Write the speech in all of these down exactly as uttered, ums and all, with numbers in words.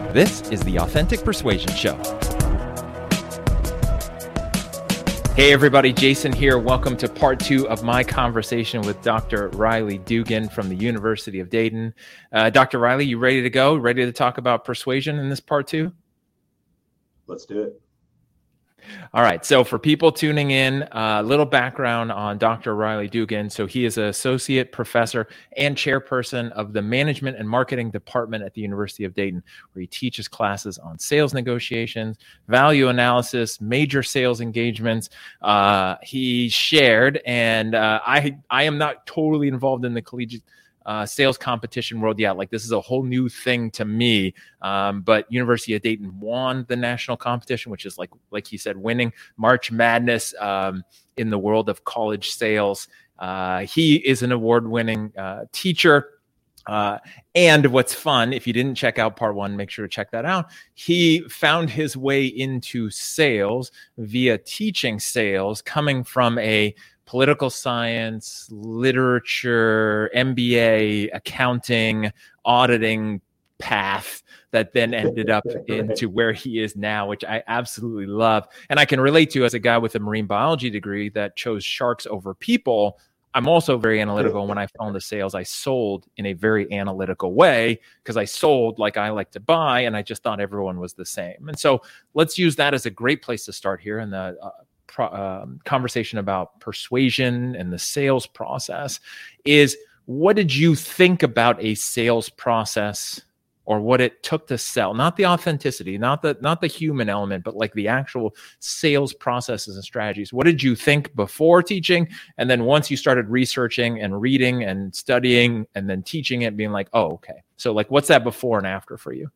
This is the Authentic Persuasion Show. Hey everybody, Jason here. Welcome to part two of my conversation with Doctor Riley Dugan from the University of Dayton. Uh, Doctor Riley, you ready to go? Ready to talk about persuasion in this part two? Let's do it. All right. So for people tuning in, a uh, little background on Doctor Riley Dugan. So he is an associate professor and chairperson of the Management and Marketing Department at the University of Dayton, where he teaches classes on sales negotiations, value analysis, major sales engagements. Uh, he shared, and uh, I I am not totally involved in the collegiate Uh, sales competition world yet. Like, this is a whole new thing to me. Um, but University of Dayton won the national competition, which is like, like he said, winning March Madness um, in the world of college sales. Uh, he is an award-winning uh, teacher. Uh, and what's fun, if you didn't check out part one, make sure to check that out. He found his way into sales via teaching sales, coming from a political science, literature, M B A, accounting, auditing path that then ended up into where he is now, which I absolutely love. And I can relate to as a guy with a marine biology degree that chose sharks over people. I'm also very analytical. When I fell into sales, I sold in a very analytical way because I sold like I like to buy, and I just thought everyone was the same. And so let's use that as a great place to start here in the uh, pro, um, conversation about persuasion and the sales process. Is what did you think about a sales process, or what it took to sell? Not the authenticity, not the not the human element, but like the actual sales processes and strategies. What did you think before teaching? And then once you started researching and reading and studying and then teaching it, being like, oh, okay. So like, what's that before and after for you?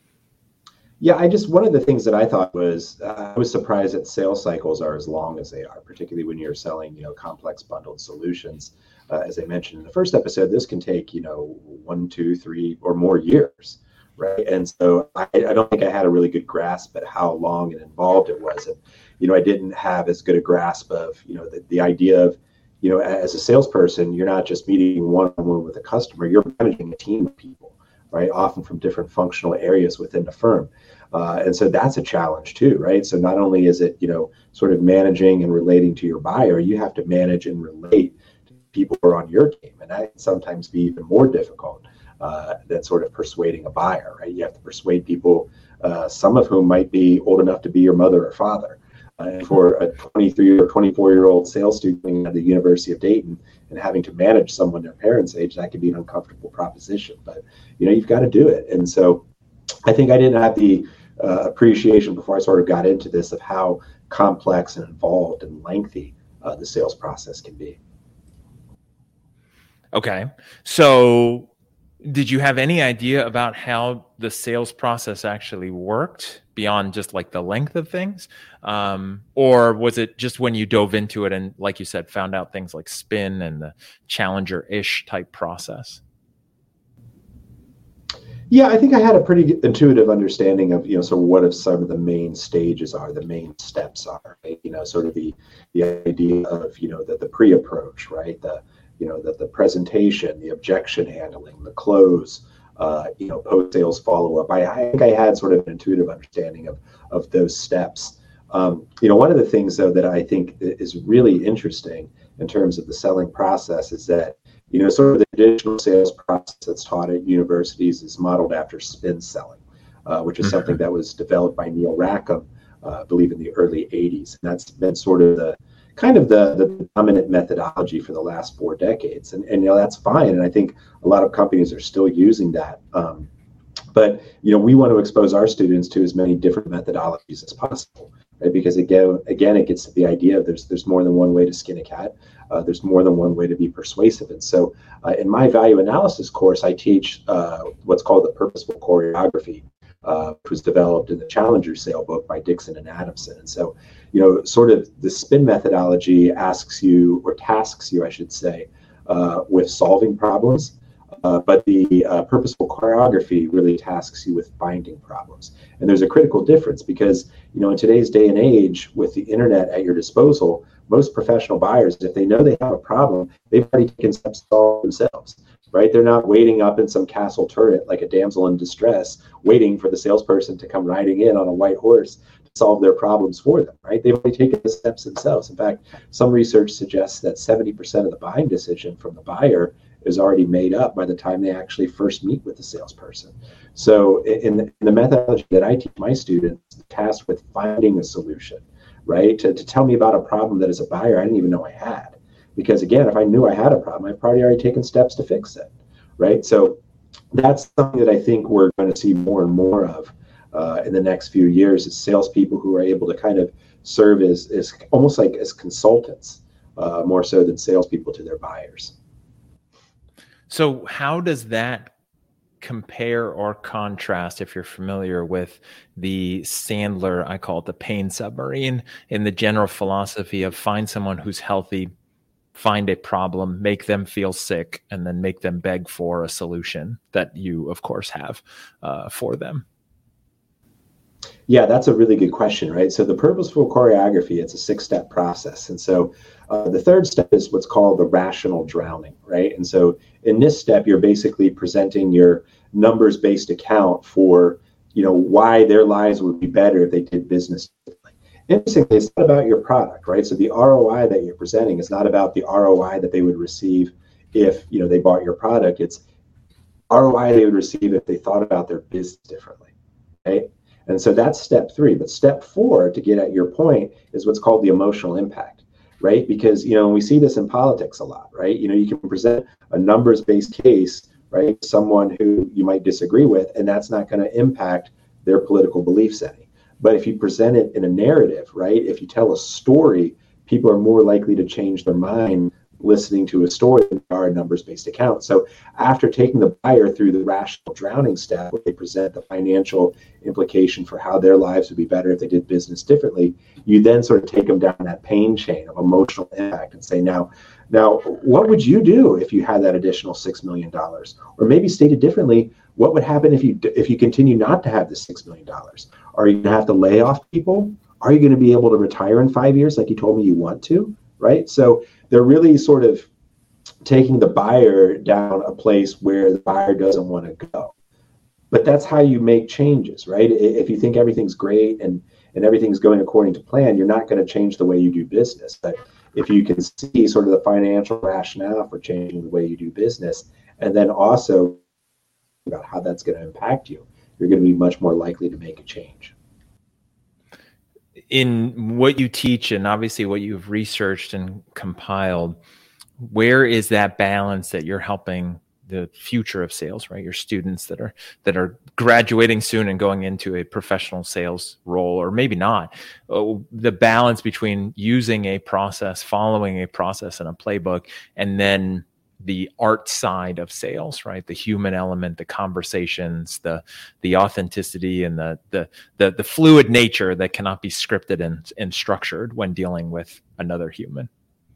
Yeah, I just, one of the things that I thought was, uh, I was surprised that sales cycles are as long as they are, particularly when you're selling, you know, complex bundled solutions. Uh, as I mentioned in the first episode, this can take, you know, one, two, three, or more years. Right. And so I, I don't think I had a really good grasp at how long and involved it was. And, you know, I didn't have as good a grasp of, you know, the, the idea of, you know, as a salesperson, you're not just meeting one-on-one with a customer, you're managing a team of people, right? Often from different functional areas within the firm. Uh, and so that's a challenge too, right? So not only is it, you know, sort of managing and relating to your buyer, you have to manage and relate to people who are on your team. And that can sometimes be even more difficult. Uh, than sort of persuading a buyer, right? You have to persuade people, uh, some of whom might be old enough to be your mother or father. Uh, and for a twenty-three or twenty-four year old sales student at the University of Dayton and having to manage someone their parents' age, that can be an uncomfortable proposition. But, you know, you've got to do it. And so I think I didn't have the uh, appreciation before I sort of got into this of how complex and involved and lengthy uh, the sales process can be. Okay. So did you have any idea about how the sales process actually worked beyond just like the length of things? Um, or was it just when you dove into it and, like you said, found out things like spin and the challenger-ish type process? Yeah, I think I had a pretty intuitive understanding of, you know, so what if some of the main stages are, the main steps are, right? You know, sort of the, the idea of, you know, the, the pre-approach, right? The you know, the, the presentation, the objection handling, the close, uh, you know, post-sales follow-up. I, I think I had sort of an intuitive understanding of, of those steps. Um, you know, one of the things, though, that I think is really interesting in terms of the selling process is that, you know, sort of the traditional sales process that's taught at universities is modeled after spin selling, uh, which is mm-hmm. something that was developed by Neil Rackham, uh, I believe, in the early eighties. And that's been sort of the kind of the, the dominant methodology for the last four decades. And, and, you know, that's fine. And I think a lot of companies are still using that. Um, but, you know, we want to expose our students to as many different methodologies as possible, right? Because again, again, it gets to the idea of there's, there's more than one way to skin a cat. Uh, there's more than one way to be persuasive. And so uh, in my value analysis course, I teach uh, what's called the purposeful choreography, uh, which was developed in the Challenger Sale book by Dixon and Adamson. And so, you know, sort of the spin methodology asks you, or tasks you, I should say, uh, with solving problems. Uh, but the uh, purposeful choreography really tasks you with finding problems. And there's a critical difference because, you know, in today's day and age, with the internet at your disposal, most professional buyers, if they know they have a problem, they've already taken steps to solve themselves. right? They're not waiting up in some castle turret like a damsel in distress, waiting for the salesperson to come riding in on a white horse to solve their problems for them, right? They've already taken the steps themselves. In fact, some research suggests that seventy percent of the buying decision from the buyer is already made up by the time they actually first meet with the salesperson. So in the, in the methodology that I teach my students, tasked with finding a solution, right? To, to tell me about a problem that as a buyer, I didn't even know I had. Because again, if I knew I had a problem, I'd probably already taken steps to fix it, right? So that's something that I think we're going to see more and more of uh, in the next few years, is salespeople who are able to kind of serve as, as almost like as consultants, uh, more so than salespeople to their buyers. So how does that compare or contrast, if you're familiar with the Sandler, I call it the pain submarine, in the general philosophy of find someone who's healthy, find a problem, make them feel sick, and then make them beg for a solution that you, of course, have uh, for them? Yeah, that's a really good question, right? So the purposeful choreography, it's a six-step process. And so uh, the third step is what's called the rational drowning, right? And so in this step, you're basically presenting your numbers-based account for, you know, why their lives would be better if they did business differently. Interestingly, it's not about your product, right? So the R O I that you're presenting is not about the R O I that they would receive if, you know, they bought your product. It's R O I they would receive if they thought about their business differently, right? And so that's step three. But step four, to get at your point, is what's called the emotional impact, right? Because, you know, we see this in politics a lot, right? You know, you can present a numbers-based case, right? Someone who you might disagree with, and that's not going to impact their political beliefs any. But if you present it in a narrative, right? If you tell a story, people are more likely to change their mind listening to a story than they are a numbers-based account. So after taking the buyer through the rational drowning step, where they present the financial implication for how their lives would be better if they did business differently, you then sort of take them down that pain chain of emotional impact and say, now, now, what would you do if you had that additional six million dollars? Or maybe stated differently, what would happen if you if you continue not to have the six million dollars? Are you going to have to lay off people? Are you going to be able to retire in five years like you told me you want to, right? So they're really sort of taking the buyer down a place where the buyer doesn't want to go. But that's how you make changes, right? If you think everything's great and, and everything's going according to plan, you're not going to change the way you do business. But if you can see sort of the financial rationale for changing the way you do business, and then also about how that's going to impact you, you're going to be much more likely to make a change. In what you teach, and obviously what you've researched and compiled, where is that balance that you're helping the future of sales, right? Your students that are that are graduating soon and going into a professional sales role, or maybe not, oh, the balance between using a process, following a process and a playbook, and then the art side of sales, right? The human element, the conversations, the the authenticity, and the the the, the fluid nature that cannot be scripted and, and structured when dealing with another human.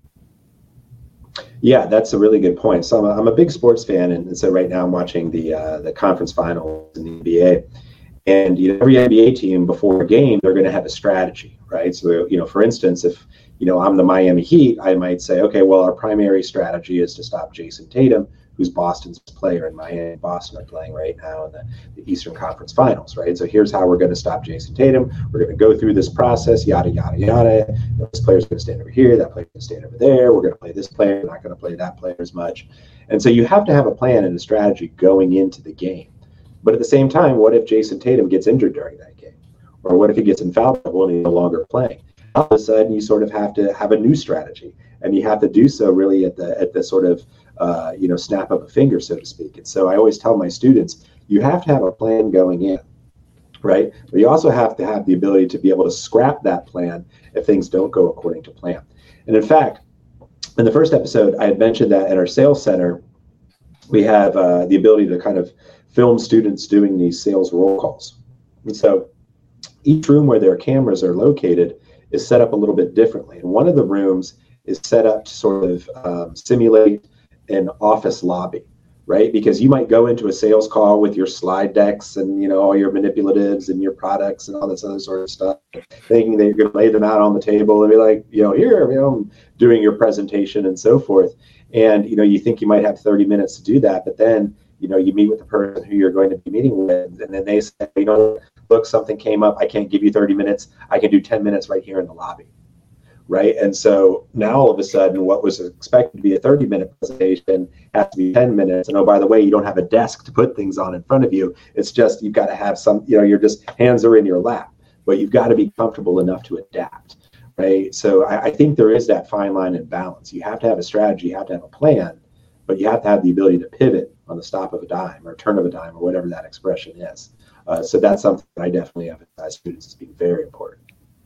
Yeah, that's a really good point. So I'm a, I'm a big sports fan, and so right now I'm watching the uh, the conference finals in the N B A. And you know, every N B A team before a game, they're going to have a strategy, right? So, you know, for instance, if you know I'm the Miami Heat, I might say, okay, well, our primary strategy is to stop Jason Tatum, who's Boston's player, and Miami and Boston are playing right now in the, the Eastern Conference Finals, right? So here's how we're going to stop Jason Tatum. We're going to go through this process, yada, yada, yada. You know, this player's going to stand over here, that player's going to stand over there. We're going to play this player, we're not going to play that player as much. And so you have to have a plan and a strategy going into the game. But at the same time, what if Jason Tatum gets injured during that game? Or what if he gets in foul trouble and he's no longer playing? All of a sudden, you sort of have to have a new strategy, and you have to do so really at the at the sort of uh, you know snap of a finger, so to speak. And so I always tell my students, you have to have a plan going in, right? But you also have to have the ability to be able to scrap that plan if things don't go according to plan. And in fact, in the first episode, I had mentioned that at our sales center, we have uh, the ability to kind of film students doing these sales roll calls. And so each room where their cameras are located is set up a little bit differently. And one of the rooms is set up to sort of um, simulate an office lobby, right? Because you might go into a sales call with your slide decks and, you know, all your manipulatives and your products and all this other sort of stuff, thinking that you're going to lay them out on the table and be like, you know, here, you know, doing your presentation and so forth. And, you know, you think you might have thirty minutes to do that, but then, you know, you meet with the person who you're going to be meeting with, and then they say, you know, look, something came up. I can't give you thirty minutes. I can do ten minutes right here in the lobby. Right. And so now all of a sudden, what was expected to be a thirty minute presentation has to be ten minutes. And oh, by the way, you don't have a desk to put things on in front of you. It's just, you've got to have some, you know, you're just, hands are in your lap, but you've got to be comfortable enough to adapt. Right. So I, I think there is that fine line and balance. You have to have a strategy, you have to have a plan, but you have to have the ability to pivot on the stop of a dime or turn of a dime or whatever that expression is. Uh, so that's something that I definitely emphasize students as being very important.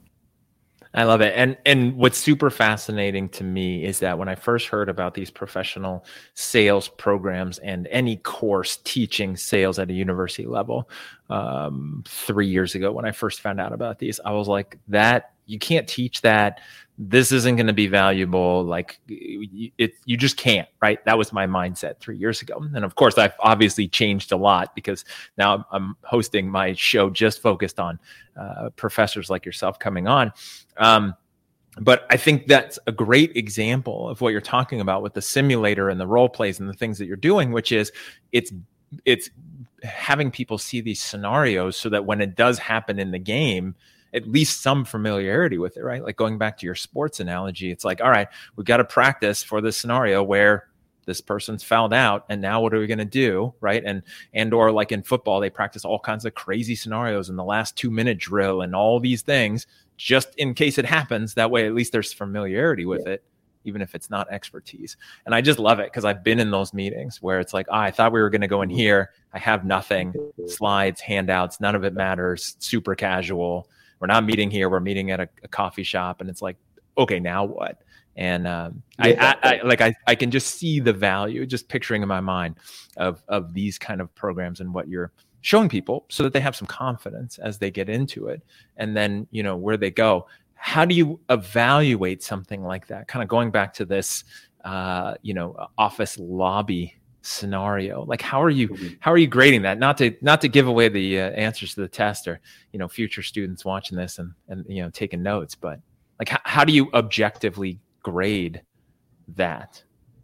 I love it. And and what's super fascinating to me is that when I first heard about these professional sales programs and any course teaching sales at a university level um, three years ago, when I first found out about these, I was like, that you can't teach that. This isn't going to be valuable. Like it, you just can't, right? That was my mindset three years ago. And of course, I've obviously changed a lot because now I'm hosting my show just focused on uh, professors like yourself coming on. Um, but I think that's a great example of what you're talking about with the simulator and the role plays and the things that you're doing, which is it's, it's having people see these scenarios so that when it does happen in the game, at least some familiarity with it, right? Like going back to your sports analogy, it's like, all right, we've got to practice for this scenario where this person's fouled out, and now what are we going to do, right? And and or like in football, they practice all kinds of crazy scenarios in the last two minute drill and all these things, just in case it happens. That way, at least there's familiarity with it, even if it's not expertise. And I just love it because I've been in those meetings where it's like, oh, I thought we were going to go in here. I have nothing, slides, handouts, none of it matters, super casual. We're not meeting here. We're meeting at a, a coffee shop. And it's like, okay, now what? And um, I, I, I like I, I can just see the value, just picturing in my mind of of these kind of programs and what you're showing people so that they have some confidence as they get into it. And then, you know, where they go. How do you evaluate something like that? Kind of going back to this, uh, you know, office lobby scenario. Like, how are you, how are you grading that? Not to, not to give away the uh, answers to the test or, you know, future students watching this and, and, you know, taking notes, but like, how, how do you objectively grade that?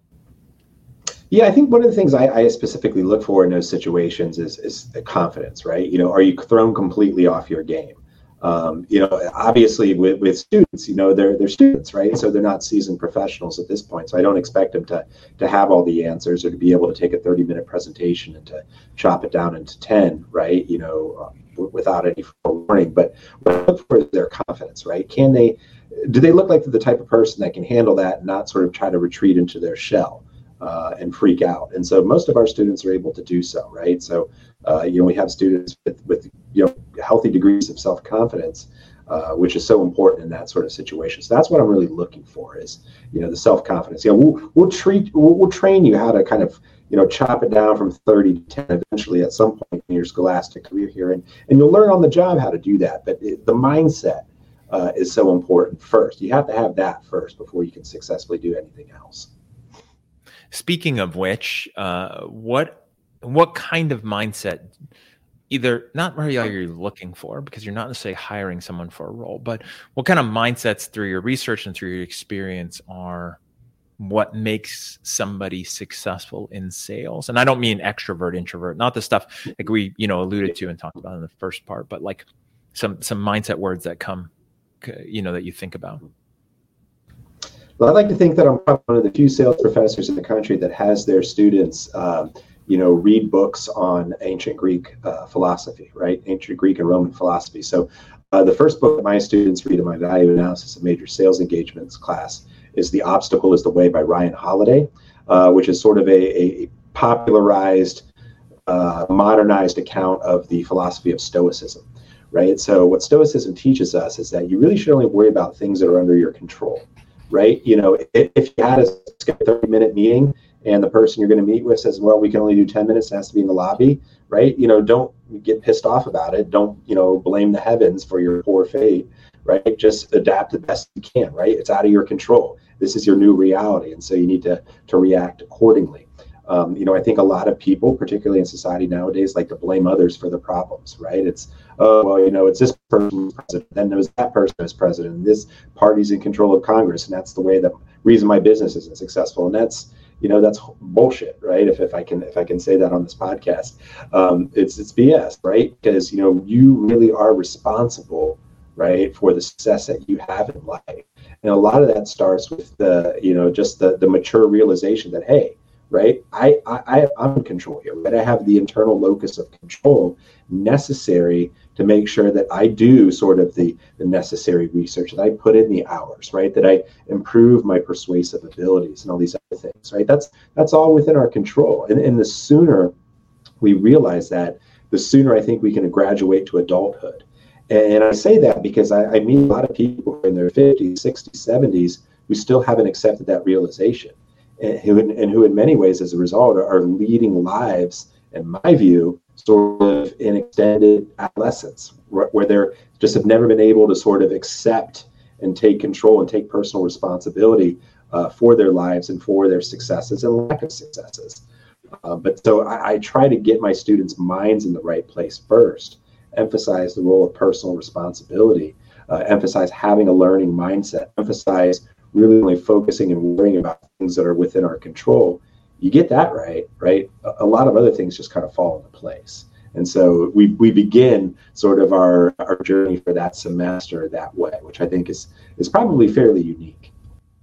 Yeah, I think one of the things I, I specifically look for in those situations is, is the confidence, right? You know, are you thrown completely off your game? Um, you know, obviously with, with students, you know, they're, they're students, right? So they're not seasoned professionals at this point. So I don't expect them to, to have all the answers or to be able to take a thirty minute presentation and to chop it down into ten, right? You know, um, w- without any forewarning. But what I look for is their confidence, right? Can they, do they look like the type of person that can handle that and not sort of try to retreat into their shell uh, and freak out? And so most of our students are able to do so, right? So, uh, you know, we have students with, with you know, healthy degrees of self-confidence, uh, which is so important in that sort of situation. So that's what I'm really looking for is, you know, the self-confidence. You know, we'll, we'll treat, we'll, we'll train you how to kind of, you know, chop it down from thirty to ten eventually at some point in your scholastic career here. And, and you'll learn on the job how to do that. But it, the mindset uh, is so important first. You have to have that first before you can successfully do anything else. Speaking of which, uh, what what kind of mindset, either not really are you looking for, because you're not necessarily hiring someone for a role, but what kind of mindsets through your research and through your experience are what makes somebody successful in sales? And I don't mean extrovert, introvert, not the stuff like we, you know, alluded to and talked about in the first part, but like some some mindset words that come, you know, that you think about. Well, I'd like to think that I'm probably one of the few sales professors in the country that has their students, um, you know, read books on ancient Greek uh, philosophy, right? Ancient Greek and Roman philosophy. So uh, the first book that my students read in my value analysis of major sales engagements class is The Obstacle is the Way by Ryan Holiday, uh, which is sort of a, a popularized, uh, modernized account of the philosophy of Stoicism, right? So what Stoicism teaches us is that you really should only worry about things that are under your control, right? You know, if, if you had a thirty minute meeting and the person you're going to meet with says, well, we can only do ten minutes, it has to be in the lobby, right? You know, don't get pissed off about it. Don't, you know, blame the heavens for your poor fate, right? Just adapt the best you can, right? It's out of your control. This is your new reality. And so you need to, to react accordingly. Um, you know, I think a lot of people, particularly in society nowadays, like to blame others for the problems, right? It's, oh, well, you know, it's this person who's president, then there's that person as president, and this party's in control of Congress, and that's the way the reason my business isn't successful. And that's, you know, that's bullshit, right? If, if I can if I can say that on this podcast, um, it's it's B S, right? Because, you know, you really are responsible, right, for the success that you have in life. And a lot of that starts with the, you know, just the the mature realization that, hey, right, I, I, I'm in control here, right? I have the internal locus of control necessary to make sure that I do sort of the, the necessary research, that I put in the hours, right? That I improve my persuasive abilities and all these other things, right? That's that's all within our control. And, and the sooner we realize that, the sooner I think we can graduate to adulthood. And I say that because I, I meet a lot of people in their fifties, sixties, seventies who still haven't accepted that realization. And who, and who in many ways, as a result, are, are leading lives, in my view, sort of in extended adolescence, where they're just have never been able to sort of accept and take control and take personal responsibility uh, for their lives and for their successes and lack of successes. Uh, but so I, I try to get my students' minds in the right place first, emphasize the role of personal responsibility, uh, emphasize having a learning mindset, emphasize really only focusing and worrying about things that are within our control. You get that right, right? A lot of other things just kind of fall into place. And so we we begin sort of our, our journey for that semester that way, which I think is is probably fairly unique.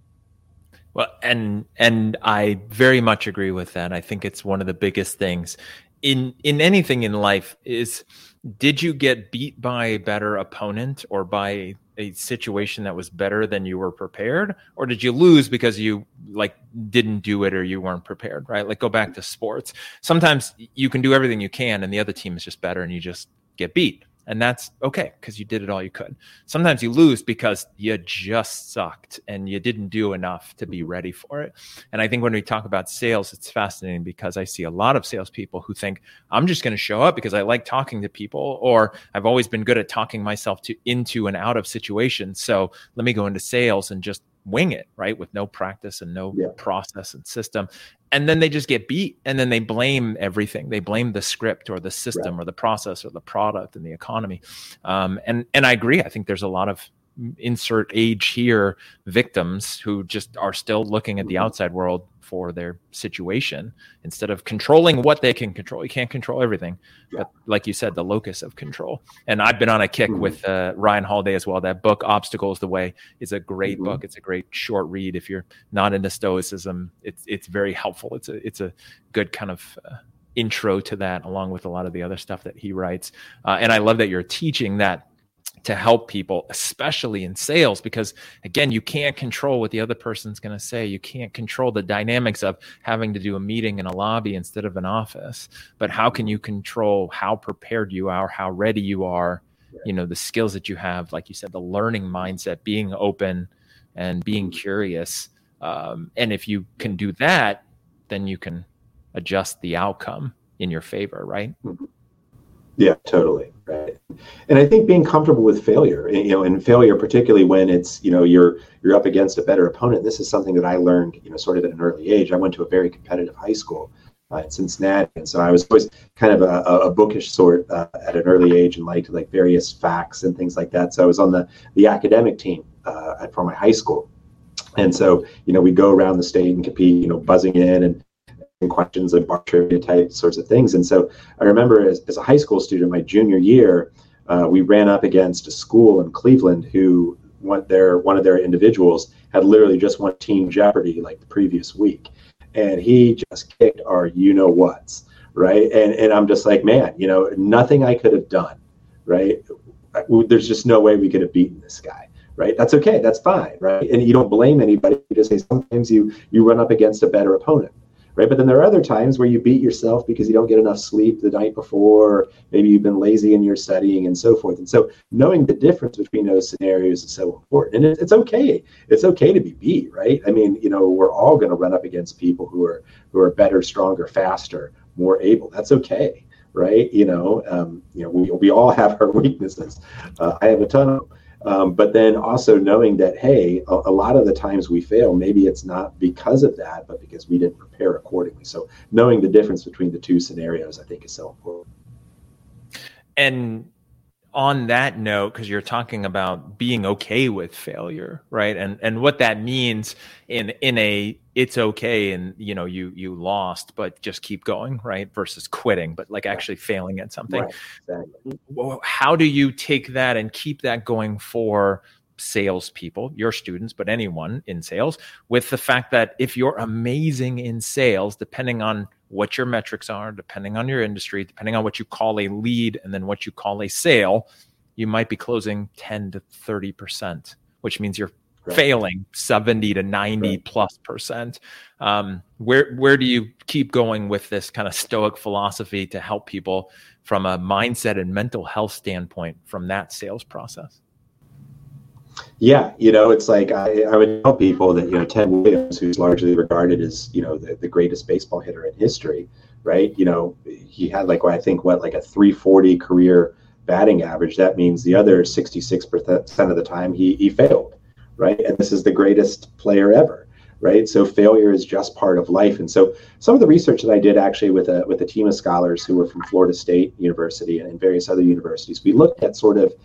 Well, and and I very much agree with that. I think it's one of the biggest things in in anything in life is, did you get beat by a better opponent or by a situation that was better than you were prepared, or did you lose because you like didn't do it or you weren't prepared, right? Like, go back to sports. Sometimes you can do everything you can and the other team is just better and you just get beat. And that's okay, because you did it all you could. Sometimes you lose because you just sucked and you didn't do enough to be ready for it. And I think when we talk about sales, it's fascinating because I see a lot of salespeople who think, I'm just going to show up because I like talking to people, or I've always been good at talking myself to into and out of situations. So let me go into sales and just wing it, right? With no practice and no yeah. process and system. And then they just get beat, and then they blame everything. They blame the script or the system right. or the process or the product and the economy. Um, and, and I agree. I think there's a lot of insert age here victims who just are still looking at the outside world for their situation instead of controlling what they can control. You can't control everything, yeah. but like you said, the locus of control. And I've been on a kick mm-hmm. with uh, Ryan Holiday as well. That book, Obstacles the Way, is a great mm-hmm. book. It's a great short read. If you're not into Stoicism, it's it's very helpful. It's a it's a good kind of uh, intro to that, along with a lot of the other stuff that he writes. Uh, and I love that you're teaching that to help people, especially in sales, because again, you can't control what the other person's going to say. You can't control the dynamics of having to do a meeting in a lobby instead of an office. But how can you control how prepared you are, how ready you are, you know, the skills that you have, like you said, the learning mindset, being open and being curious. Um, and if you can do that, then you can adjust the outcome in your favor, right? Yeah, totally. Right. And I think being comfortable with failure, you know, and failure, particularly when it's, you know, you're you're up against a better opponent. This is something that I learned, you know, sort of at an early age. I went to a very competitive high school uh, in Cincinnati. And so I was always kind of a, a bookish sort uh, at an early age and liked like various facts and things like that. So I was on the, the academic team uh, for my high school. And so, you know, we go around the state and compete, you know, buzzing in and questions and bar trivia type sorts of things. And so I remember as, as a high school student, my junior year, uh, we ran up against a school in Cleveland who went their, one of their individuals had literally just won Team Jeopardy like the previous week. And he just kicked our you-know-whats, right? And and I'm just like, man, you know, nothing I could have done, right? There's just no way we could have beaten this guy. Right? That's okay. That's fine. Right? And you don't blame anybody. You just say sometimes you you run up against a better opponent. Right. But then there are other times where you beat yourself because you don't get enough sleep the night before, or maybe you've been lazy in your studying and so forth. And so knowing the difference between those scenarios is so important. And it, it's okay. It's okay to be beat. Right. I mean, you know, we're all going to run up against people who are who are better, stronger, faster, more able. That's okay. Right. You know, um, you know, we, we all have our weaknesses. Uh, I have a ton of them. Um, but then also knowing that, hey, a, a lot of the times we fail, maybe it's not because of that, but because we didn't prepare accordingly. So knowing the difference between the two scenarios, I think, is so important. And on that note, because you're talking about being okay with failure, right? And and what that means in in a it's okay, and you know you you lost, but just keep going, right? Versus quitting, but like actually failing at something. Right. Exactly. How do you take that and keep that going for salespeople, your students, but anyone in sales, with the fact that if you're amazing in sales, depending on what your metrics are, depending on your industry, depending on what you call a lead and then what you call a sale, you might be closing ten to thirty percent, which means you're right. failing seventy to ninety right. plus percent. Um, where, where do you keep going with this kind of stoic philosophy to help people from a mindset and mental health standpoint from that sales process? Yeah, you know, it's like I, I would tell people that, you know, Ted Williams, who's largely regarded as, you know, the, the greatest baseball hitter in history, right? You know, he had like, I think, what, like a three forty career batting average. That means the other sixty-six percent of the time he, he failed, right? And this is the greatest player ever, right? So failure is just part of life. And so some of the research that I did actually with a, with a team of scholars who were from Florida State University and various other universities, we looked at sort of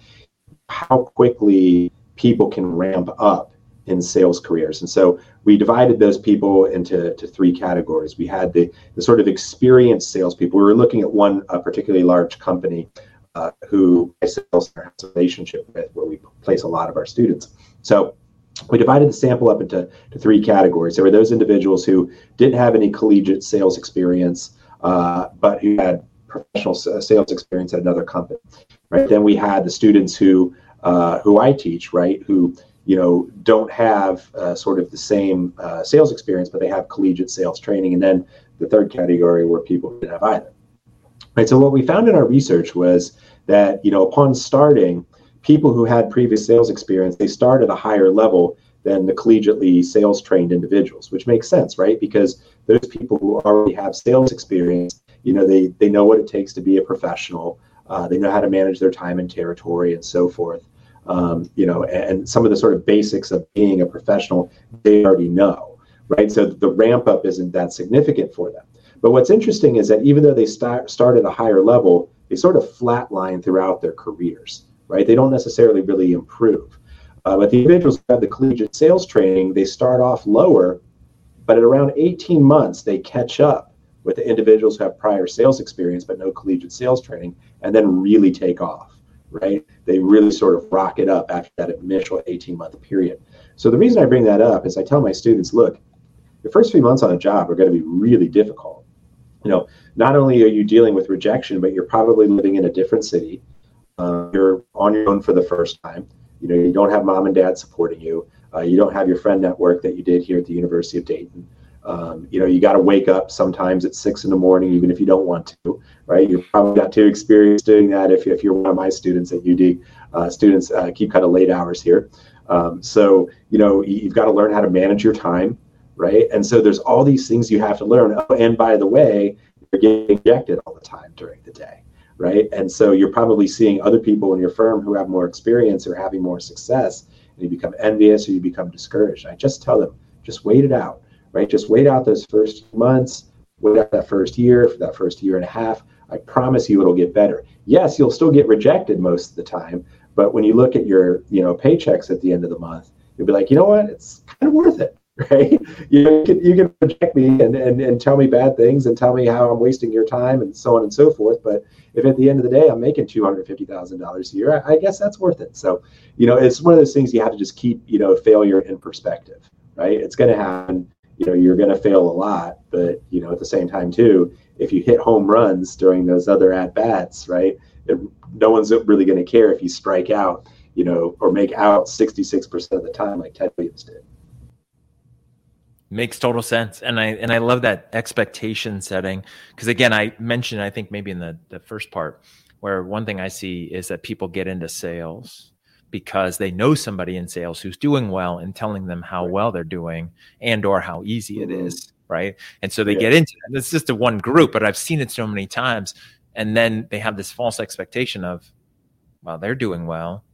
how quickly people can ramp up in sales careers. And so we divided those people into to three categories. We had the, the sort of experienced salespeople. We were looking at one a particularly large company uh, who sales has a relationship with, where we place a lot of our students. So we divided the sample up into to three categories. There were those individuals who didn't have any collegiate sales experience, uh, but who had professional sales experience at another company. Right. Then we had the students who Uh, who I teach, right, who, you know, don't have uh, sort of the same uh, sales experience, but they have collegiate sales training. And then the third category were people who didn't have either. Right. So what we found in our research was that, you know, upon starting, people who had previous sales experience, they start at a higher level than the collegiately sales trained individuals, which makes sense, right? Because those people who already have sales experience, you know, they they know what it takes to be a professional. Uh, they know how to manage their time and territory and so forth. Um, you know, and, and some of the sort of basics of being a professional, they already know, right? So the ramp up isn't that significant for them. But what's interesting is that even though they start start at a higher level, they sort of flatline throughout their careers, right? They don't necessarily really improve. Uh, but the individuals who have the collegiate sales training, they start off lower, but at around eighteen months, they catch up with the individuals who have prior sales experience but no collegiate sales training, and then really take off. Right? They really sort of rock it up after that initial eighteen month period. So the reason I bring that up is I tell my students, look, the first few months on a job are going to be really difficult. You know, not only are you dealing with rejection, but you're probably living in a different city. Uh, you're on your own for the first time. You know, you don't have mom and dad supporting you. Uh, you don't have your friend network that you did here at the University of Dayton. Um, you know, you got to wake up sometimes at six in the morning, even if you don't want to, right? You're probably not too experienced doing that if, if you're one of my students at U D. Uh, students uh, keep kind of late hours here. Um, so, you know, you've got to learn how to manage your time, right? And so there's all these things you have to learn. Oh, and by the way, you're getting rejected all the time during the day, right? And so you're probably seeing other people in your firm who have more experience or having more success, and you become envious or you become discouraged. I just tell them, just wait it out. Right, just wait out those first months, wait out that first year, for that first year and a half. I promise you it'll get better. Yes, you'll still get rejected most of the time, but when you look at your, you know, paychecks at the end of the month, you'll be like, you know what, it's kind of worth it, right? You know, you can, you can reject me and, and, and tell me bad things and tell me how I'm wasting your time and so on and so forth. But if at the end of the day I'm making two hundred fifty thousand dollars a year, I, I guess that's worth it. So, you know, it's one of those things you have to just keep, you know, failure in perspective, right? It's going to happen. You know, you're going to fail a lot, but, you know, at the same time, too, if you hit home runs during those other at-bats, right, it, no one's really going to care if you strike out, you know, or make out sixty-six percent of the time like Ted Williams did. Makes total sense. And I and I love that expectation setting, because, again, I mentioned, I think maybe in the, the first part, where one thing I see is that people get into sales because they know somebody in sales who's doing well and telling them how right. well they're doing and or how easy it mm-hmm. is, right? And so they yeah. get into it. It's just a one group, but I've seen it so many times. And then they have this false expectation of, well, they're doing well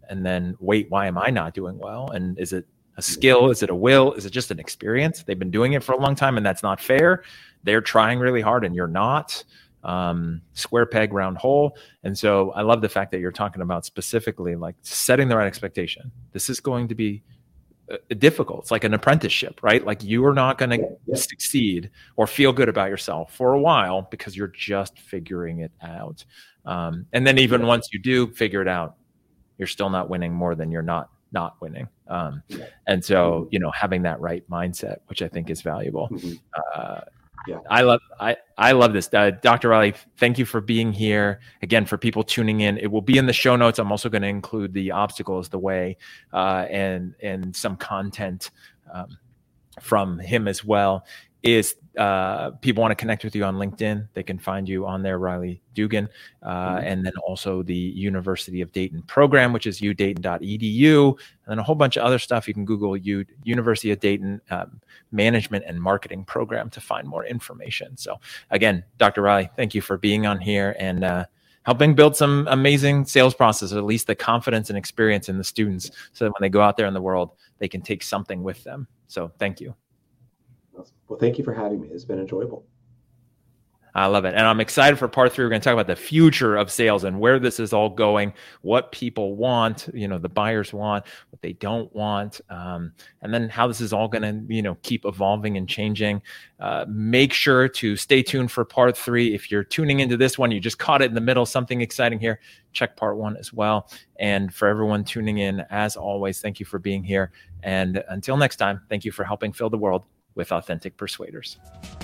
and then wait, why am I not doing well? And is it a skill? Is it a will? Is it just an experience? They've been doing it for a long time and that's not fair. They're trying really hard and you're not. Um, square peg, round hole. And so I love the fact that you're talking about specifically like setting the right expectation. This is going to be uh, difficult. It's like an apprenticeship, right? Like you are not going to Yeah, yeah. succeed or feel good about yourself for a while because you're just figuring it out. Um, and then even Yeah. once you do figure it out, you're still not winning more than you're not not winning. Um, Yeah. and so, you know, having that right mindset, which I think is valuable. Mhm. Uh, Yeah. I love I, I love this. Uh, Doctor Riley, thank you for being here. Again, for people tuning in, it will be in the show notes. I'm also going to include the obstacles, the way, uh, and and some content um, from him as well. Is uh, people want to connect with you on LinkedIn, they can find you on there, Riley Dugan, uh, mm-hmm. and then also the University of Dayton program, which is u dayton dot e d u, and then a whole bunch of other stuff. You can Google U University of Dayton um, Management and Marketing Program to find more information. So again, Doctor Riley, thank you for being on here and uh, helping build some amazing sales processes, at least the confidence and experience in the students, so that when they go out there in the world, they can take something with them. So thank you. Well, thank you for having me. It's been enjoyable. I love it. And I'm excited for part three. We're going to talk about the future of sales and where this is all going, what people want, you know, the buyers want, what they don't want, um, and then how this is all going to, you know, keep evolving and changing. Uh, make sure to stay tuned for part three. If you're tuning into this one, you just caught it in the middle, something exciting here, check part one as well. And for everyone tuning in, as always, thank you for being here. And until next time, thank you for helping fill the world with authentic persuaders.